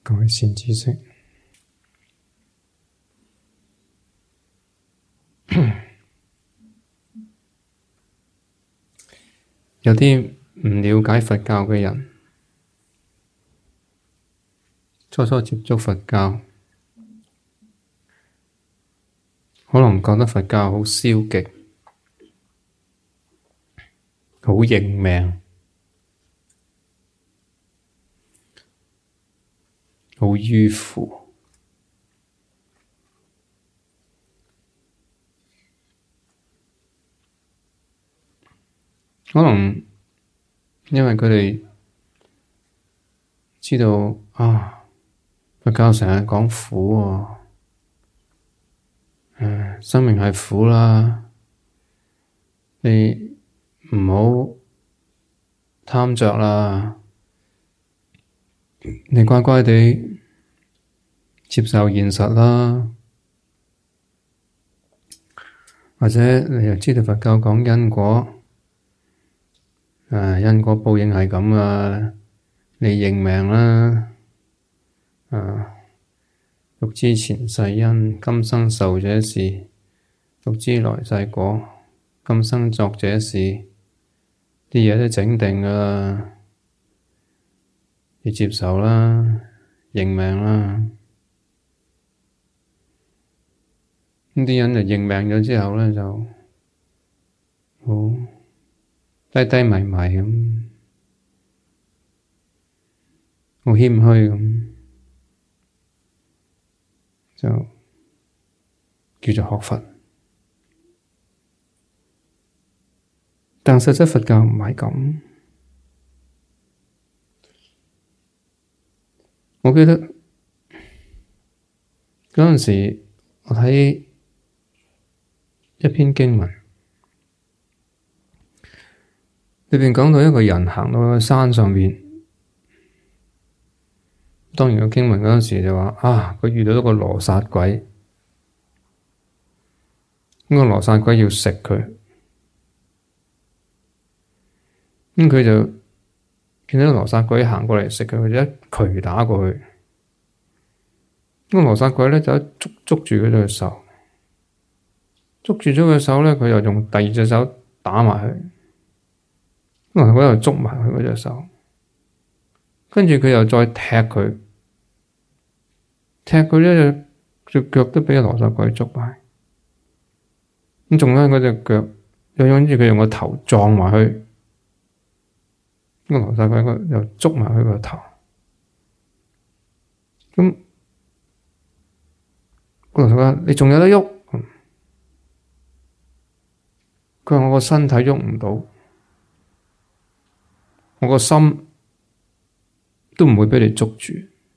各位善知識，有啲唔了解佛教嘅人，初初接觸佛教，可能覺得佛教好消極，好認命，好迂腐。可能因為佢哋知道佛教成日講苦喎，生命係苦啦，你唔好貪着啦，你乖乖地接受現實啦，或者你又知道佛教講因果。因果報應係咁啊，你認命啦。欲知前世因，今生受這事；欲知來世果，今生作這事。啲嘢都整定㗎喇，你接受啦，認命啦。咁啲人就認命咗之後咧，就好低低迷迷咁，好謙虛咁，就叫做學佛。但實質佛教唔係咁。我記得嗰陣時，我睇一篇經文。裏邊講到一個人行到個山上面，當然個經文嗰陣時就話佢遇到一個羅剎鬼，咁個羅剎鬼要食佢，咁佢就見到羅剎鬼行過嚟食佢，佢就一拳打過去，咁個羅剎鬼咧就捉住佢隻手，捉住咗佢手咧，佢又用第二隻手打埋佢。咁佢又捉埋佢嗰隻手，跟住佢又再踢佢，踢佢隻腳都畀羅剎鬼捉埋。咁仲有嗰隻腳，又跟住佢用個頭撞埋去，個羅剎鬼又捉埋佢個頭。咁個羅剎鬼話：你仲有得喐？佢話：我個身體喐唔到。我個心都唔會畀你捉住。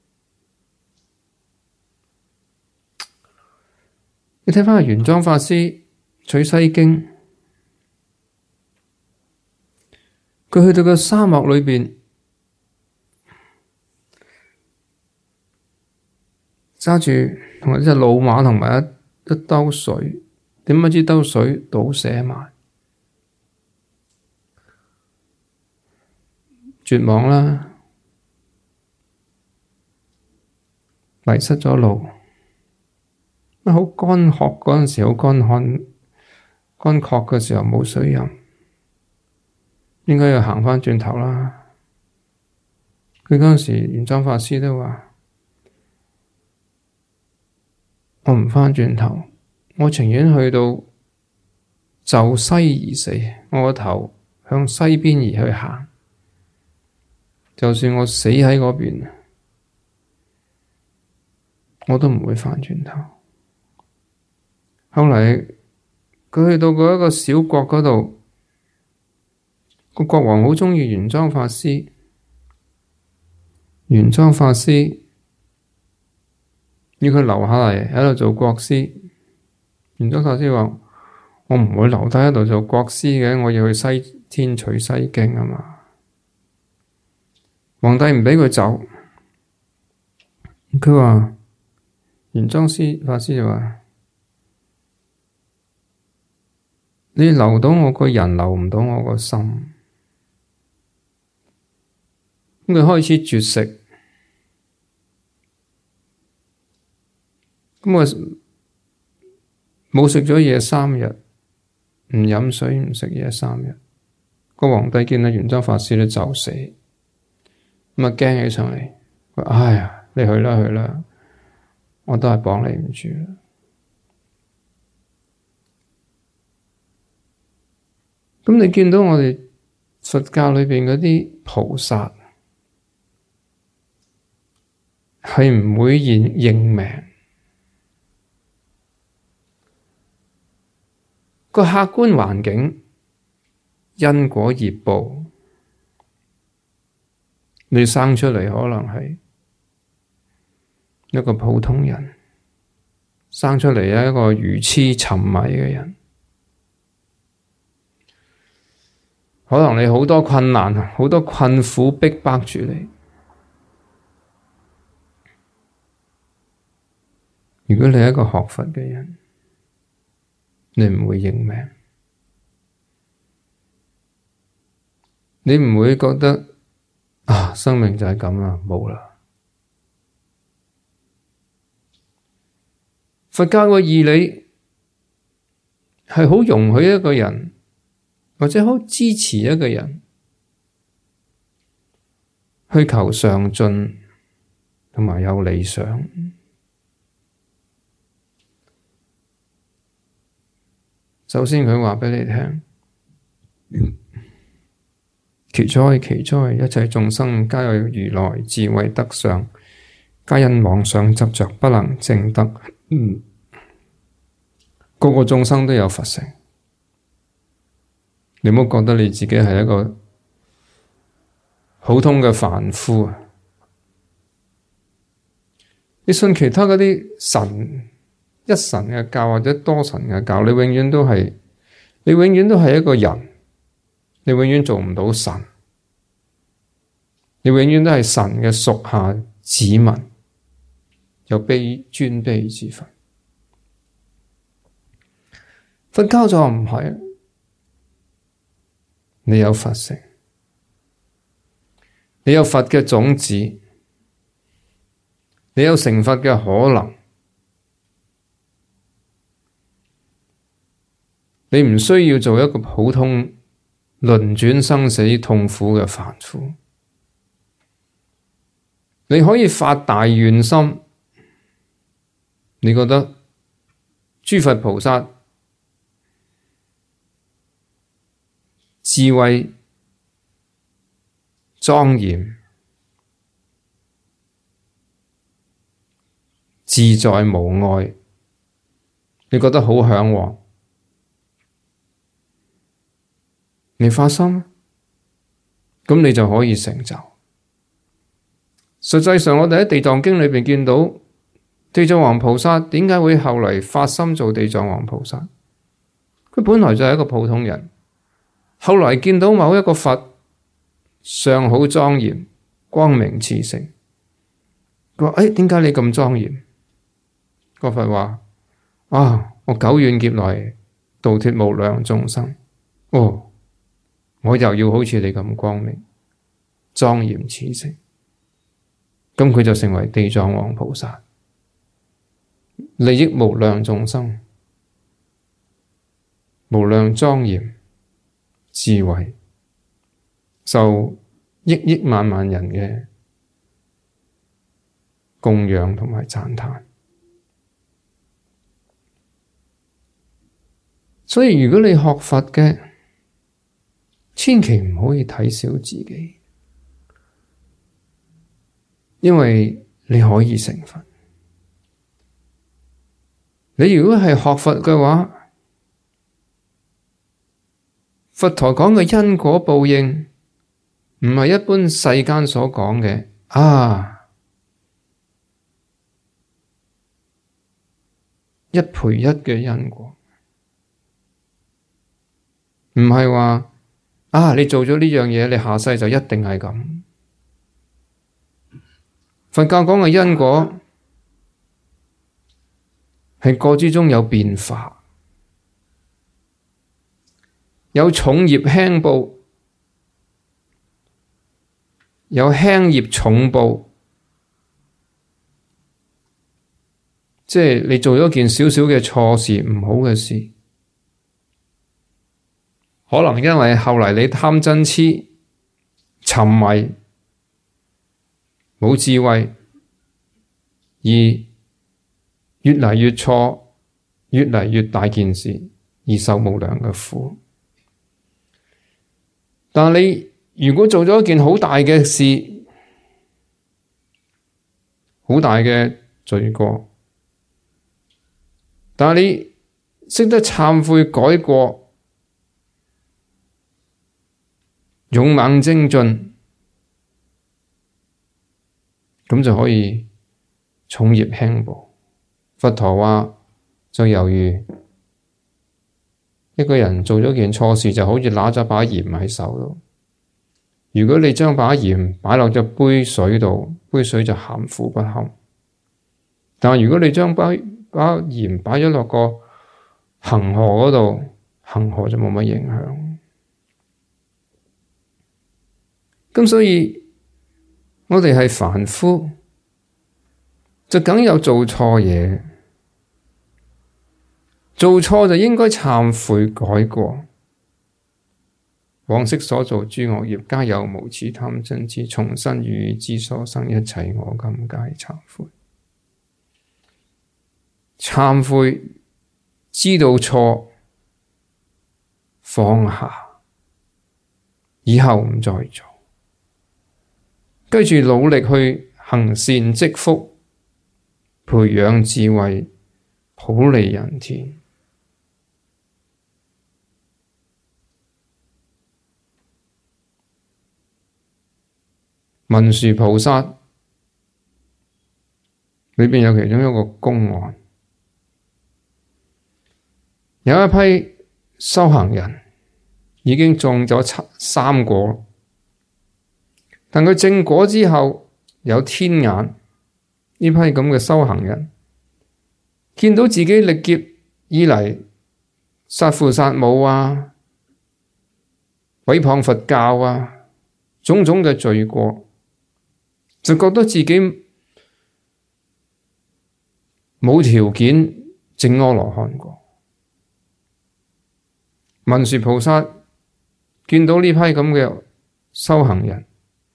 你睇返玄奘法師取西經，佢去到個沙漠裏邊，揸住同埋一隻老馬同埋一兜水，點不知兜水倒瀉埋。絕望啦，迷失咗路，好乾渴嗰陣時，好乾渴嘅時候冇水飲，應該要行返轉頭啦。佢嗰陣時，玄奘法師都話：我唔返轉頭，我情願去到就西而死，我個頭向西邊而去行。就算我死喺嗰邊，我都唔會返轉頭。後嚟佢去到嗰一個小國嗰度，個國王好鍾意玄奘法師。玄奘法師要佢留下嚟喺度做國師。玄奘法師話：我唔會留低喺度做國師嘅，我要去西天取西經啊嘛。皇帝唔畀佢走，佢話玄奘法師就話：你留到我個人，留唔到我個心。咁佢開始絕食， 咁我冇食咗嘢3日，唔飲水唔食嘢3日，個皇帝見到玄奘法師咧就死，咁啊驚起上嚟，佢哎呀，你去啦，我都係幫你唔住啦。咁你見到我哋佛教裏邊嗰啲菩薩係唔會認命，個客觀環境、因果業報，你生出嚟可能係一個普通人，生出嚟一個愚痴沉迷嘅人。可能你好多困難，好多困苦逼迫住你。如果你係一個學佛嘅人，你唔會認命，你唔會覺得生命就係咁啦，冇啦。佛教嘅義理係好容許一個人，或者好支持一個人去求上進，同埋有理想。首先佢話畀你聽，奇哉奇哉，一切眾生皆有如來智慧德相，皆因妄想執着不能證得。個個眾生都有佛性。你唔好覺得你自己係一個普通嘅凡夫啊！你信其他嗰啲神、一神嘅教或者多神嘅教，你永遠都係一個人，你永遠做唔到神，你永遠都係神嘅屬下子民，有尊卑之分。佛教就唔係。你有佛性，你有佛嘅種子，你有成佛嘅可能，你唔需要做一個普通輪轉生死痛苦嘅凡夫，你可以發大願心。你覺得諸佛菩薩智慧莊嚴、自在無礙，你覺得好向往，你發心，咁你就可以成就。實際上，我哋喺地藏經裏邊見到地藏王菩薩點解會後嚟發心做地藏王菩薩？佢本來就係一個普通人。後來見到某一個佛相好莊嚴，光明熾盛，佢話：點解你咁莊嚴？個佛話：我久遠劫來度脫無量眾生，我又要好似你咁光明、莊嚴熾盛。咁佢就成為地藏王菩薩，利益無量眾生，無量莊嚴。智慧受億億萬萬人嘅供養同埋讚嘆，所以如果你學佛嘅，千祈唔可以睇小自己，因為你可以成佛。你如果係學佛嘅話，佛陀講嘅因果報應，唔係一般世間所講嘅一賠一嘅因果，唔係話你做咗呢樣嘢，你下世就一定係咁。佛教講嘅因果係個之中有變化。有重業輕報，有輕業重報， 即係你做咗件少少嘅錯事，唔好嘅事，可能因為後嚟你貪嗔癡、沉迷、冇智慧，而越嚟越錯，越嚟越大件事，而受無量嘅苦。但係你如果做咗一件好大嘅事，好大嘅罪過，但係你識得懺悔改過，勇猛精進，咁就可以重業輕報。佛陀話就猶如一個人做咗件錯事，就好似拿咗把鹽喺手度。如果你將把鹽擺落咗杯水度，杯水就鹹苦不堪。但係如果你將把鹽擺咗落個恒河嗰度，恒河就冇乜影響。咁所以我哋係凡夫，就梗有做錯嘢，做錯就應該懺悔改過。往昔所做諸惡業，皆有無始貪嗔癡，從身語意之所生一切我今皆懺悔。懺悔，知道錯，放下，以後唔再做，跟住努力去行善積福，培養智慧，普利人天。文殊菩薩裏邊有其中一個公案，有一批修行人已經種咗三果，但佢證果之後有天眼，呢批咁嘅修行人見到自己歷劫以嚟殺父殺母啊、毀謗佛教啊，種種嘅罪過，就覺得自己冇條件證阿羅漢果。文殊菩薩見到呢批咁嘅修行人，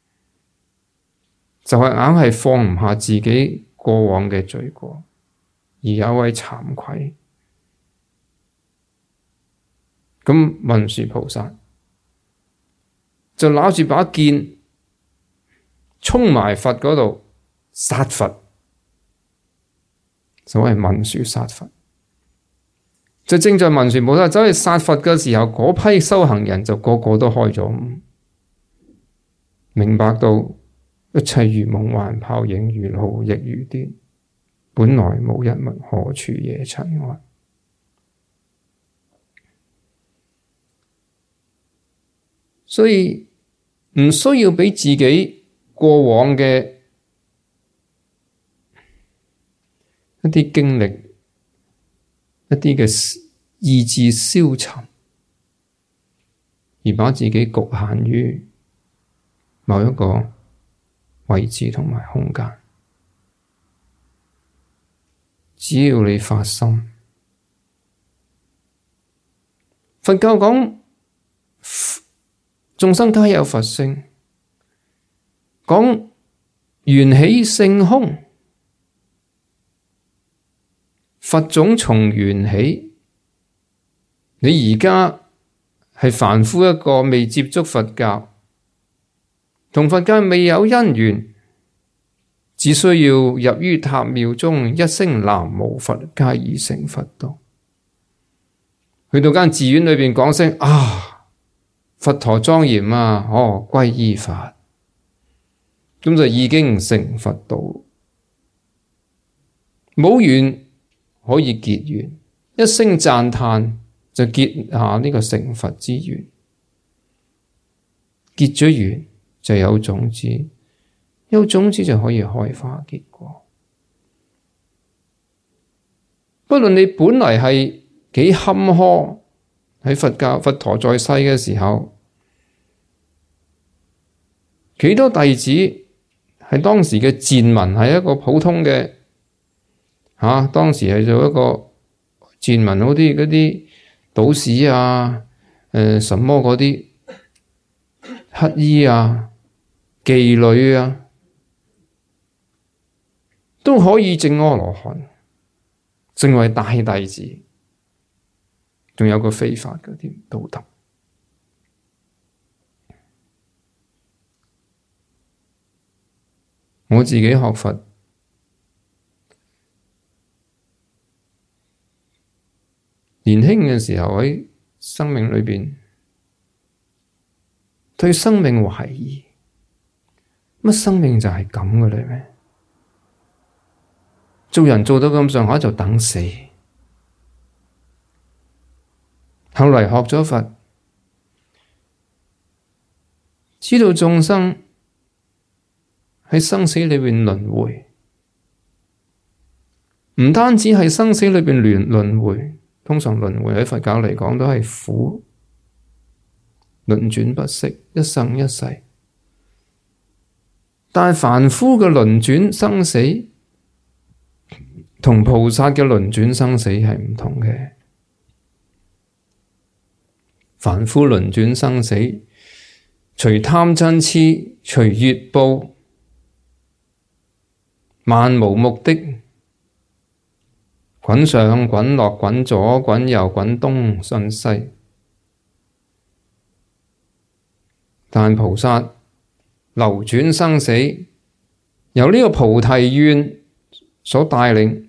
就係硬係放唔下自己過往嘅罪過，而有位慚愧。咁文殊菩薩就攞住把劍，衝埋佛嗰度殺佛，所謂文殊殺佛。就正在文殊菩薩走去殺佛嘅時候，嗰批修行人就個個都開咗悟，明白到一切如夢幻泡影，如露亦如電，本來無一物，何處惹塵埃。所以唔需要俾自己過往嘅一啲經歷，一啲嘅意志消沉，而把自己局限於某一個位置同埋空間。只要你發心，佛教講眾生皆有佛性，講緣起性空，佛種從緣起。你而家係凡夫一個，未接觸佛教，同佛教未有因緣，只需要入於塔廟中，一聲南無佛，皆已成佛道。去到間寺院裏邊講聲啊，佛陀莊嚴啊，皈依法，咁就已經成佛道。冇緣可以結緣，一聲讚嘆就結下呢個成佛之緣。結咗緣就有種子，有種子就可以開花結果。不論你本嚟係幾坎坷，喺佛陀在世嘅時候，幾多弟子係當時嘅賤民，係一個普通嘅當時係做一個賤民嗰啲賭士啊，什麼嗰啲乞衣啊、妓女啊，都可以證阿羅漢，成為大弟子，仲有個非法嗰啲道德。我自己學佛，年輕嘅時候喺生命裏邊對生命懷疑，乜生命就係咁嘅咧咩？做人做到咁上下就等死。後嚟學咗佛，知道眾生喺生死裏邊輪迴，唔單止係生死裏邊輪迴，通常輪迴喺佛教嚟講都係苦，輪轉不息，一生一世。但係凡夫嘅輪轉生死，同菩薩嘅輪轉生死係唔同嘅。凡夫輪轉生死，隨貪嗔癡，隨業報，漫無目的，滾上滾落，滾左滾右，滾東順西。但菩薩流轉生死，由呢個菩提願所帶領，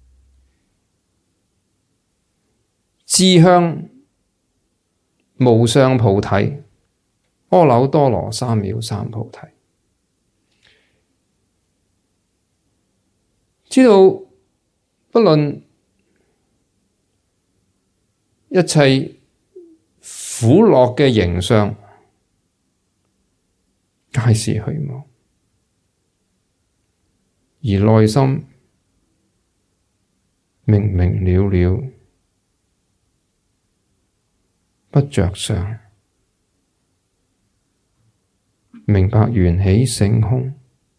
志向無上菩提，阿耨多羅三藐三菩提。知道不論一切苦樂嘅形相，皆是虛妄，而內心明明了了，不着相，明白緣起性空，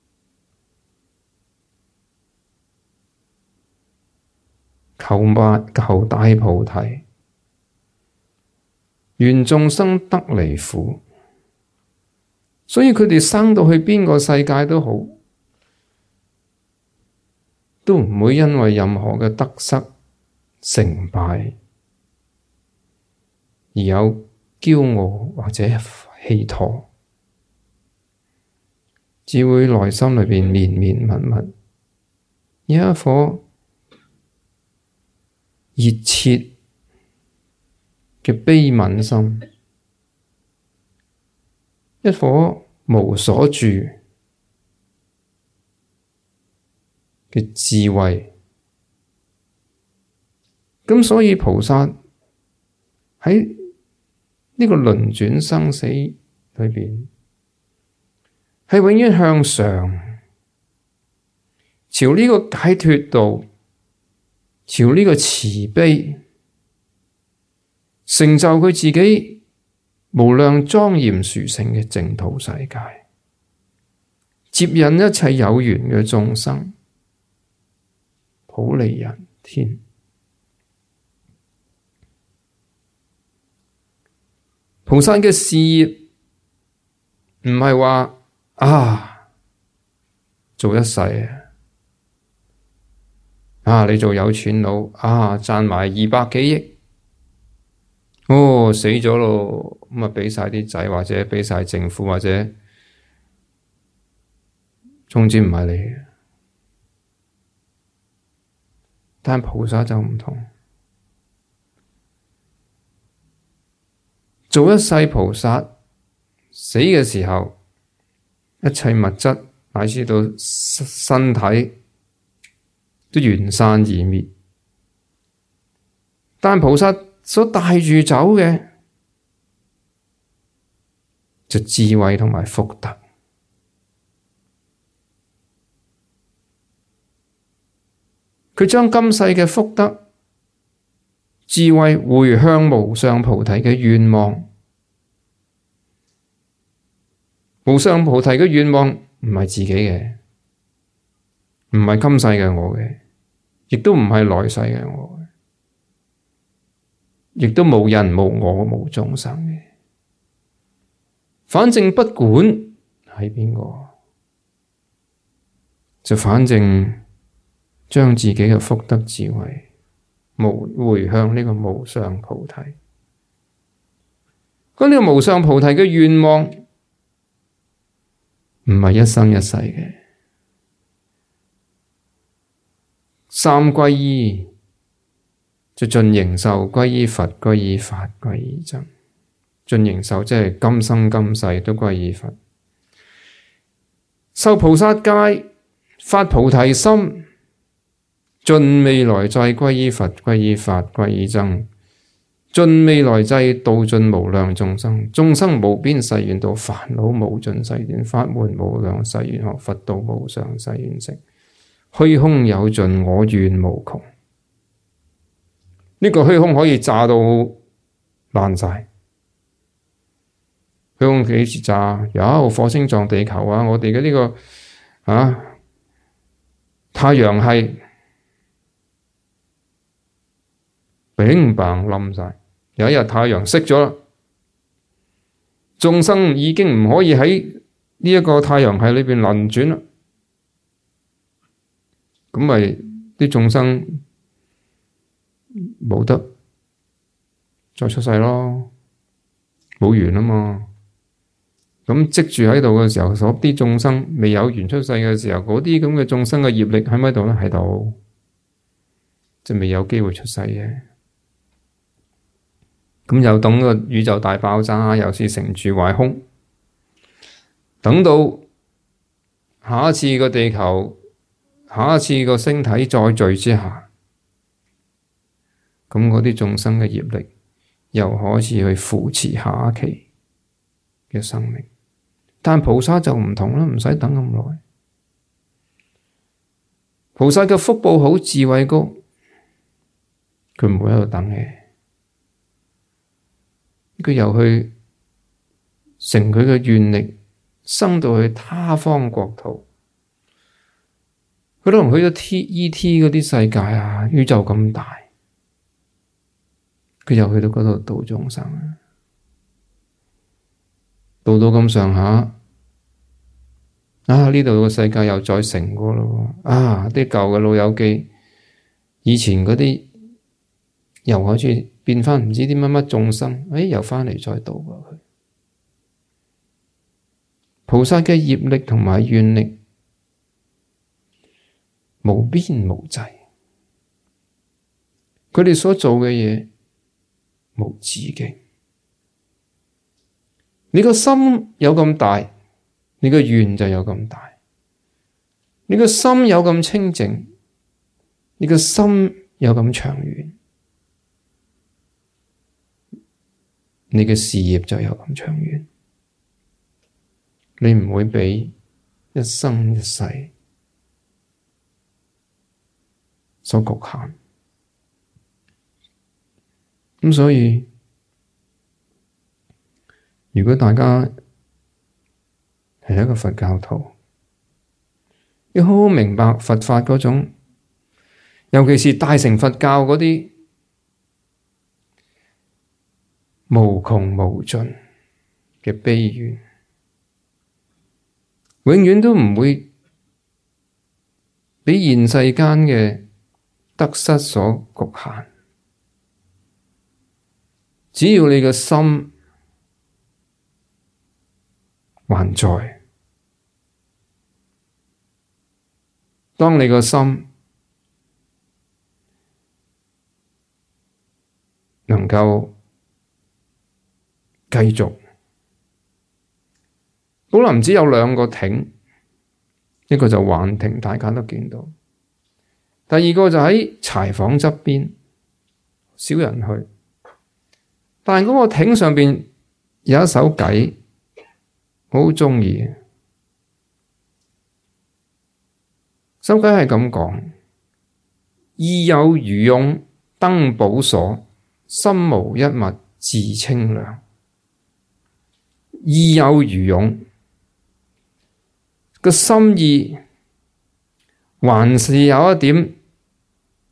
求大菩提，願眾生得離苦。所以佢哋生到去邊個世界都好，都唔會因為任何嘅得失成敗而有驕傲或者氣馱，只會內心裏邊綿綿密密有一顆熱切嘅悲憫心，一顆無所住嘅智慧。咁所以菩薩喺呢個輪轉生死裏邊，係永遠向上，朝呢個解脫道，朝呢個慈悲，成就佢自己無量莊嚴殊勝嘅淨土世界，接引一切有緣嘅眾生，普利人天。菩薩嘅事業唔係話做一世你做有錢佬賺埋200幾億，死咗咯，咁畀晒啲仔，或者畀晒政府，或者總之唔係你嘅。但菩薩就唔同，做一世菩薩，死嘅時候，一切物質乃至到身體都緣散而滅。但菩薩所帶住走嘅就智慧同埋福德。佢將今世嘅福德、智慧回向無上菩提嘅願望。無上菩提嘅願望唔係自己嘅，唔係今世嘅我嘅， 亦都唔係來世嘅我，亦都冇人冇我冇眾生嘅。反正不管係邊個，就反正將自己嘅福德智慧回向呢個無上菩提。咁呢個無上菩提嘅願望唔係一生一世嘅，三皈依就盡形壽皈依佛、皈依法、皈依僧。盡形壽即係今生今世都皈依佛，受菩薩戒，發菩提心，盡未來際皈依佛、皈依法、皈依僧，盡未來際度盡無量眾生，眾生無邊誓願度，煩惱無盡誓願發，法門無量誓願學，佛道無上誓願成，虛空有盡我願無窮。呢個虛空可以炸到爛晒。虛空幾時炸？有火星撞地球啊！我哋嘅呢個太陽系砰砰冧晒。有一日太陽熄咗啦，眾生已經唔可以喺呢一個太陽系裏邊輪轉啦。咁咪啲眾生冇得再出世咯，冇緣啊嘛。咁積住喺度嘅時候，所啲眾生未有緣出世嘅時候，嗰啲咁嘅眾生嘅業力喺咪度咧？喺度，即係未有機會出世嘅。咁又等個宇宙大爆炸，又是成住壞空。等到下一次個地球，下一次個星體再聚之下，咁嗰啲眾生嘅業力又開始去扶持下一期嘅生命。但菩薩就唔同啦，唔使等咁耐。菩薩嘅福報好，智慧高，佢唔會喺度等嘅。佢又去成佢嘅願力，生到去他方國土。佢可能去咗 ET 嗰啲世界啊，宇宙咁大，佢又去到嗰度度眾生啊。到咁上下，呢度個世界又再成過咯。啲舊嘅老友記，以前嗰啲又開始變返唔知啲乜乜眾生，又返嚟再度過去。菩薩嘅業力同埋願力無邊無際，佢哋所做嘅嘢無止境。你個心有咁大，你個願就有咁大。你個心有咁清淨，你個心有咁長遠，你嘅事業就有咁長遠。你唔會俾一生一世所局限。咁所以，如果大家係一個佛教徒，要好好明白佛法嗰種，尤其是大乘佛教嗰啲無窮無盡嘅悲願，永遠都唔會俾現世間嘅得失所局限。只要你嘅心還在，當你個心能夠繼續，寶林寺有兩個亭，一個就幻亭，大家都見到；第二個就喺柴房側邊，少人去。但係嗰個亭上邊有一首偈，我好鍾意。首偈係咁講：意有餘勇登寶所，心無一物自清涼。意有餘勇，個心意還是有一點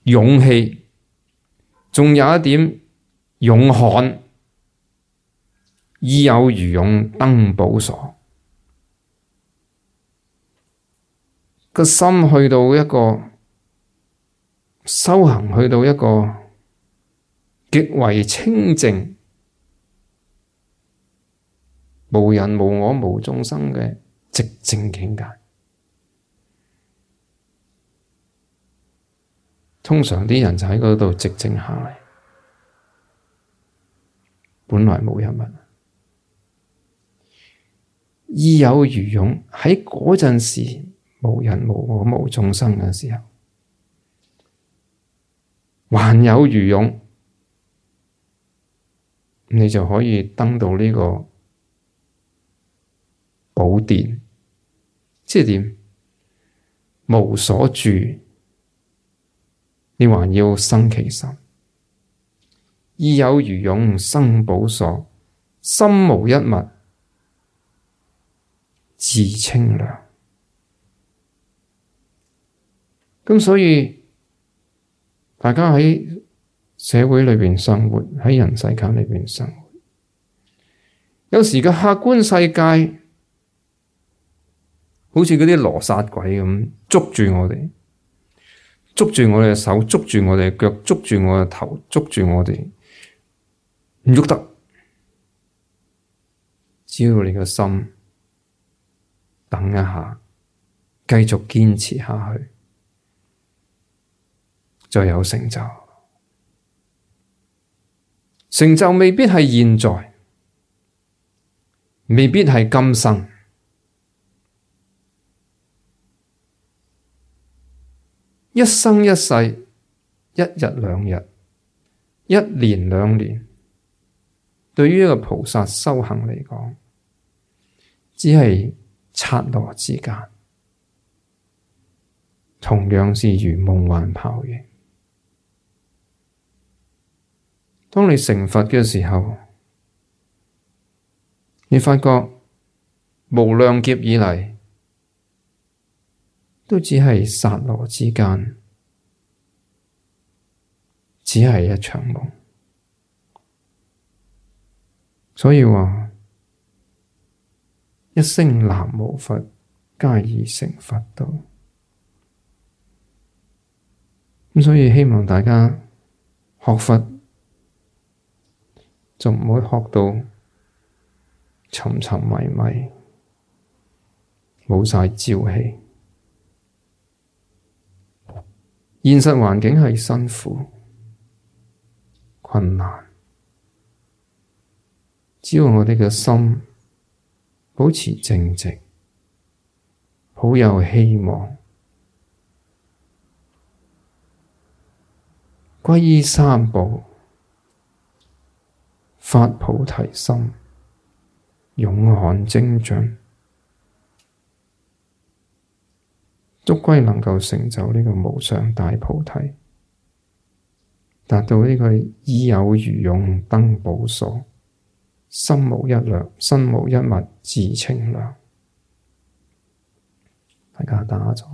勇氣，仲有一點勇悍。意有餘勇，登寶所。個心去到一個修行，去到一個極為清淨、無人無我無眾生嘅寂靜境界。通常啲人就喺嗰度寂靜下嚟，本來冇一物。意有餘勇，喺嗰陣時無人無我無眾生嘅時候，還有餘勇，你就可以登到呢個寶殿，即係點？無所住，你還要生其心。意有餘勇，生寶所，心無一物，自清涼。咁所以大家喺社會裏邊生活，喺人世間裏邊生活，有時個客觀世界好似嗰啲羅剎鬼咁捉住我哋，捉住我哋嘅手，捉住我哋嘅腳，捉住我嘅頭，捉住我哋唔喐得。只要你個心等一下，繼續堅持下去，就有成就。成就未必係現在，未必係今生，一生一世，一日兩日，一年兩年，對於一個菩薩修行嚟講，只係剎那之間，同樣是如夢幻泡影。當你成佛嘅時候，你發覺無量劫以嚟，都只係剎那之間，只係一場夢。所以話一聲南無佛，皆已成佛道。咁所以希望大家學佛就唔好學到沉沉迷迷，冇晒朝氣。現實環境係辛苦困難，只要我哋嘅心保持正直，好有希望，皈依三寶，發菩提心，勇悍精進，終歸能夠成就呢個無上大菩提，達到呢個意有餘勇，登寶所，心無一量，身無一物，自清涼。大家打咗。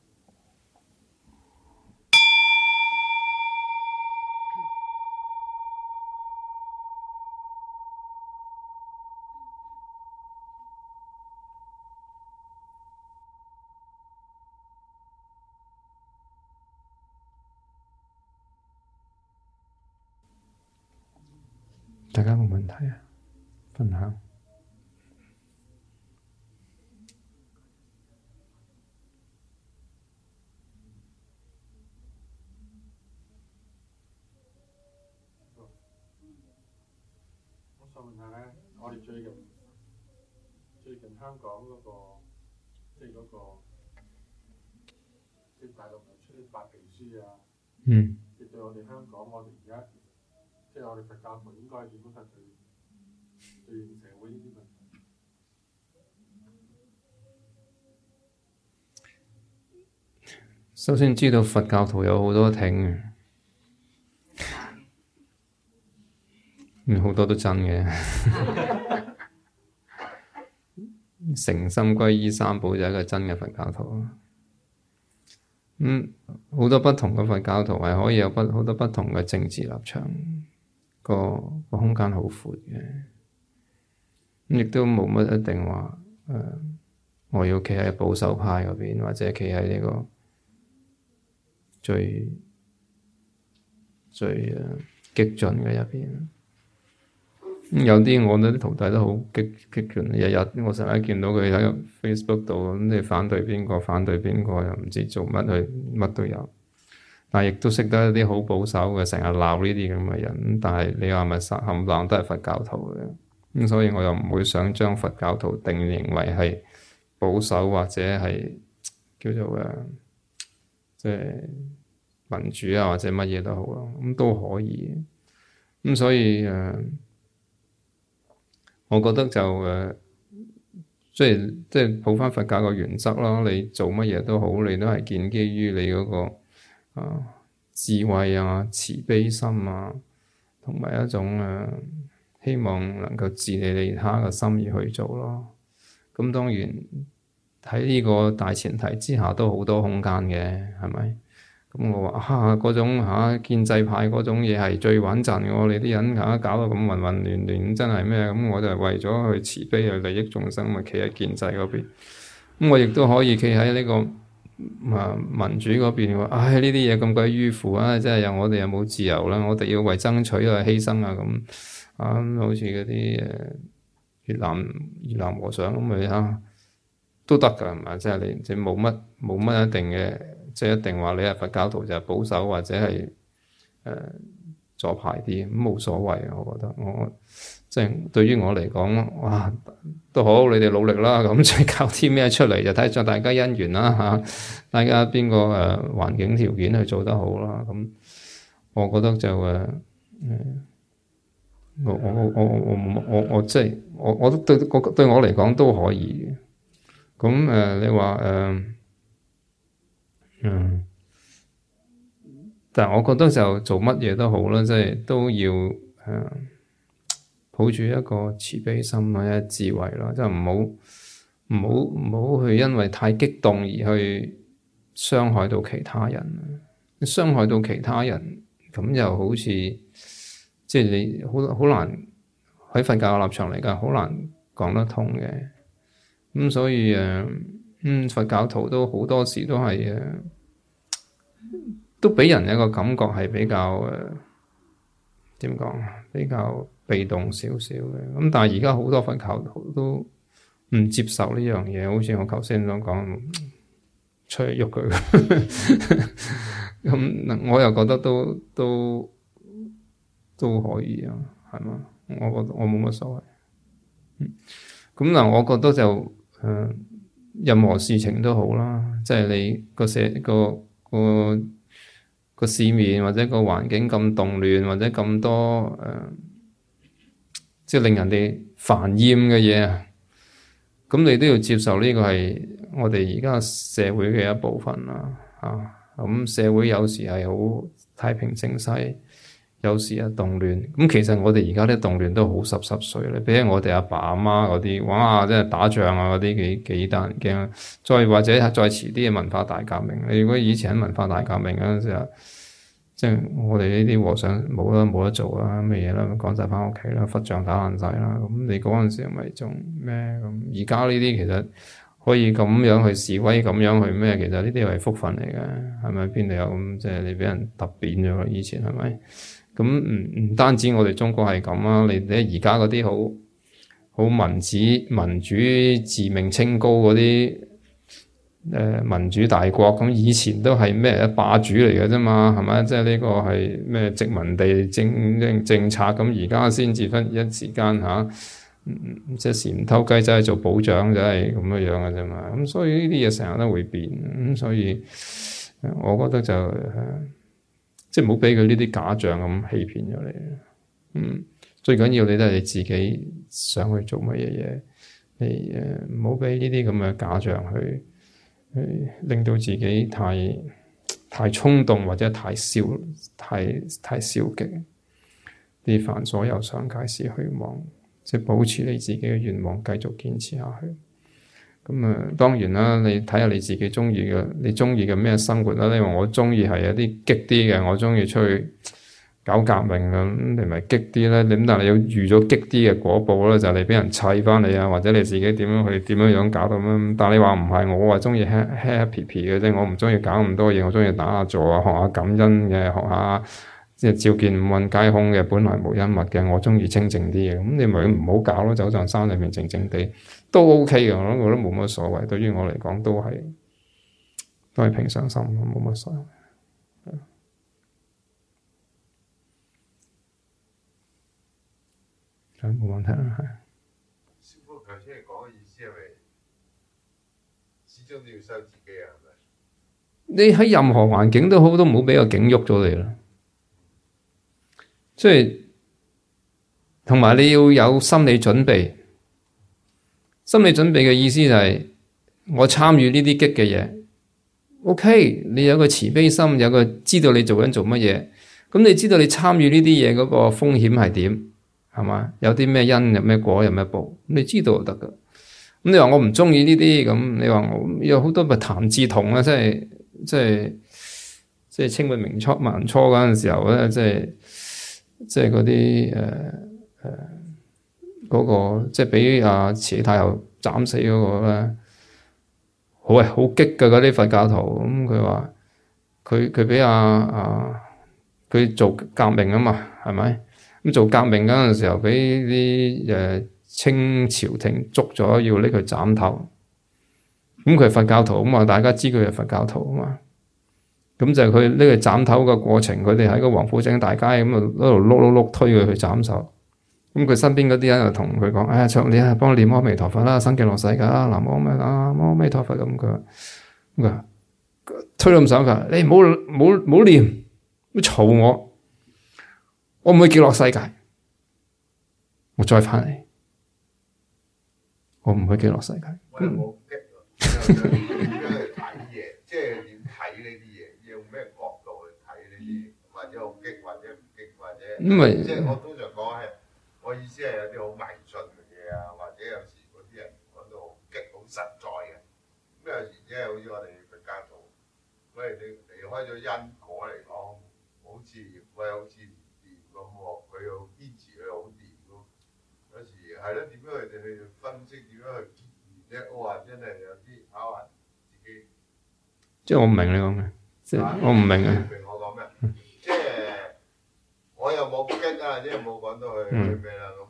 大家冇問題啊？分享。 我想問下咧，我哋最近香港嗰個，即係大陸咪出啲白皮書啊，亦對我哋香港，我哋而家即係我哋佛教徒應該點樣對應社會呢啲問題？ 首先知道佛教徒有好多挺嘅，好多都真嘅。誠心皈依三寶就係一個真嘅佛教徒。 好多不同嘅佛教徒係可以有好多不同嘅政治立場，個空間好闊嘅。亦都冇乜一定話我要企喺保守派嗰邊，或者企喺呢個最激進嘅一邊。有啲我啲徒弟都好激進，日日我成日見到佢喺 Facebook 度咁，你反對邊個又唔知做乜，佢乜都有。但係亦都識得一啲好保守嘅，成日鬧呢啲咁嘅人。但係你話咪冚唪唥都係佛教徒嘅，咁所以我又唔會想將佛教徒定型為係保守或者係叫做即係民主啊，或者乜嘢都好咯，咁都可以。咁所以我覺得就即係抱翻佛教個原則咯。你做乜嘢都好，你都係建基於你嗰個智慧啊、慈悲心啊，同埋一種希望能夠自利利他嘅心意去做咯。咁當然喺呢個大前提之下，都好多空間嘅，係咪？咁我話嗰種建制派嗰種嘢係最穩陣嘅，你啲人搞到咁混混亂亂，真係咩？咁我就係為咗去慈悲去利益眾生，咪企喺建制嗰邊。咁我亦都可以企喺呢個民主嗰邊。呢啲嘢咁鬼迂腐啊！真係我哋又冇自由啦，我哋要為爭取啊犧牲啊咁好似嗰啲越南和尚咁咪都得㗎，係嘛？即係你冇乜一定嘅。即係一定話你係佛教徒就係保守或者係左派啲，咁冇所謂。我覺得即係對於我嚟講，哇都好，你哋努力啦。咁再搞啲咩出嚟就睇在大家因緣啦嚇，大家邊個環境條件去做得好啦。咁我覺得就我即係我都對我嚟講都可以嘅。咁你話但係我覺得就做乜嘢都好啦，即係都要抱住一個慈悲心或者智慧啦，即係唔好去因為太激動而去傷害到其他人。傷害到其他人咁又好似即係你好難喺佛教嘅立場嚟㗎，好難講得通嘅。咁所以佛教徒都好多時都係都畀人一個感覺係比較點講，比較被動少少嘅。咁但係而家好多佛教徒都唔接受呢樣嘢，好似我頭先所講，出去喐佢。咁我又覺得都可以啊，係嘛？我覺得我冇乜所謂。咁嗱，我覺得就任何事情都好啦，即係你個市面或者個環境咁動亂，或者咁多即係令人哋煩厭嘅嘢啊，咁你都要接受呢個係我哋而家社會嘅一部分啦。咁社會有時係好太平盛世，有時係動亂。咁其實我哋而家啲動亂都好濕碎咧，比起我哋阿爸阿媽嗰啲，哇！真係打仗啊嗰啲幾得人驚。再或者再遲啲嘅文化大革命，你如果以前喺文化大革命嗰陣時，即係我哋呢啲和尚冇得做啦，咩嘢啦，趕晒返屋企啦，佛像打爛晒啦。咁你嗰陣時咪仲咩咁？而家呢啲其實可以咁樣去示威，咁樣去咩？其實呢啲係福分嚟嘅，係咪？邊度有咁即係你畀人揼扁咗啦？以前係咪？咁唔單止我哋中國係咁啊！你而家嗰啲好民主自命清高嗰啲民主大國，咁以前都係咩霸主嚟嘅啫嘛，係咪？即係呢個係咩殖民地政策，咁而家先至分一時間即係時唔偷雞仔去做保長，就係咁樣嘅啫嘛。咁所以呢啲嘢成日都會變，咁所以我覺得就即係唔好畀佢呢啲假象咁欺騙咗你。最緊要你都係你自己想去做乜嘢嘢，你唔好畀呢啲咁嘅假象去令到自己太衝動或者太消極，啲凡所有相皆是虛妄。即係保持你自己嘅願望，繼續堅持下去。 咁啊，當然啦，你睇下你自己中意嘅，你中意嘅咩生活啦？因為我中意係有啲激啲嘅，我中意出去搞革命咁，你咪激啲咧。咁但係你要預咗激啲嘅果報咧，就係你俾人砌翻你啊，或者你自己點樣搞到咁。但係你話唔係，我話中意 happy 嘅啫，我唔中意搞咁多嘢，我中意打下坐啊，學下感恩嘅，學下即係照見五蘊皆空嘅，本來無一物嘅，我中意清靜啲嘅。咁你咪唔好搞咯，走上山裏面靜靜地。都 OK 嘅，我覺得冇乜所謂。對於我嚟講，都係平常心，冇乜所謂。冇問題啦，係。 師傅頭先你講嘅意思係咪始終都要收自己啊？係咪？ 你喺任何環境都好，都唔好俾個境喐咗你啦。即係同埋你要有心理準備。心理準備嘅意思就係我參與呢啲激嘅嘢，OK，你有個慈悲心，有個知道你做緊做乜嘢，咁你知道你參與呢啲嘢嗰個風險係點，係嘛？有啲咩因，有咩果，有咩報，你知道就得噶。咁你話我唔中意呢啲，咁你話我有好多咪譚志同啊，即係清末民初嗰陣時候咧，即係嗰啲嗰個即係俾阿慈禧太后斬死嗰個咧，好激嘅嗰啲佛教徒。咁佢話佢俾佢做革命啊嘛，係咪？咁做革命嗰陣時候，俾啲清朝廷捉咗，要拎佢斬頭。咁佢係佛教徒啊嘛，大家知佢係佛教徒啊嘛。咁就係佢呢個斬頭嘅過程，佢哋喺個王府井大街咁啊，一路碌推佢去斬首。咁佢身邊嗰啲人就同佢講：你啊，幫我念阿彌陀佛啦，生極樂世界啦，南無阿彌陀佛咁。佢話推到咁上下，你唔好念，唔好嘈我唔會極樂世界，我再翻嚟，我唔會極樂世界。 我又冇激喎，點樣去睇嘢？即係點睇呢啲嘢？用咩角度去睇呢啲？或者好激，或者唔激，或者即係我通常講係。我意思係有啲好迷信嘅嘢啊，或者有時嗰啲人講到好激、好實在嘅。咁有時即係好似我哋佛教徒，喂，你離開咗因果嚟講，好似掂咁喎，佢又堅持佢好掂咯。有時係咯，點樣佢哋去分析，點樣去結緣啫？我話真係有啲考核自己。 即係我唔明你講咩，即係我唔明啊。 明我講咩？即係。我又冇激啊，即係冇講到佢咩啦。咁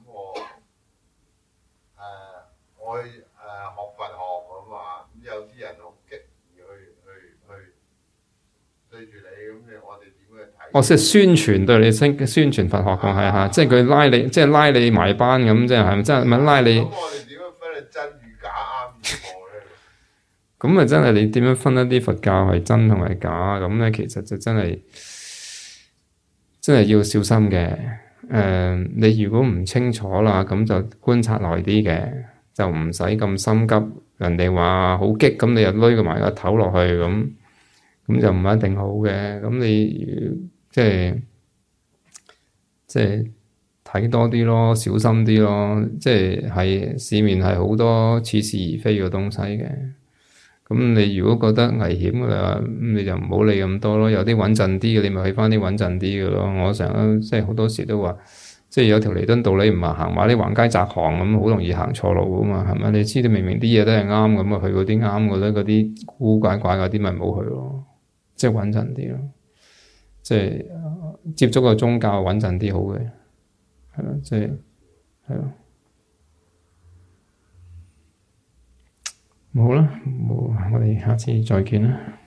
我學佛學咁啊，咁有啲人好激去對住你，咁我哋點去睇？ 我即係宣傳對你宣傳佛學講係嚇，即係佢拉你埋班咁，即係係咪真係咪拉你？ 咁我哋點樣分係真與假啱與錯咧？ 咁啊，真係你點樣分一啲佛教係真同埋假？咁咧，其實就真係要小心嘅。你如果唔清楚啦，咁就觀察耐啲嘅，就唔使咁心急。人哋話好激，咁你又攏埋個頭落去，咁就唔一定好嘅。咁你即係睇多啲咯，小心啲咯。即係市面係好多似是而非嘅東西嘅。咁你如果覺得危險嘅話，你就唔好理咁多咯。有啲穩陣啲嘅，你咪去翻啲穩陣啲嘅咯。我成日即係好多時都話，即係有條彌敦道你唔行埋啲橫街窄巷咁，好容易行錯路噶嘛，係咪？你知道明明啲嘢都係啱咁啊，去嗰啲啱嘅咧，嗰啲古古怪怪嗰啲咪冇去咯。即係穩陣啲咯，即係接觸個宗教穩陣啲好嘅，係咯，即係係咯。冇啦，冇，我哋下次再見啦。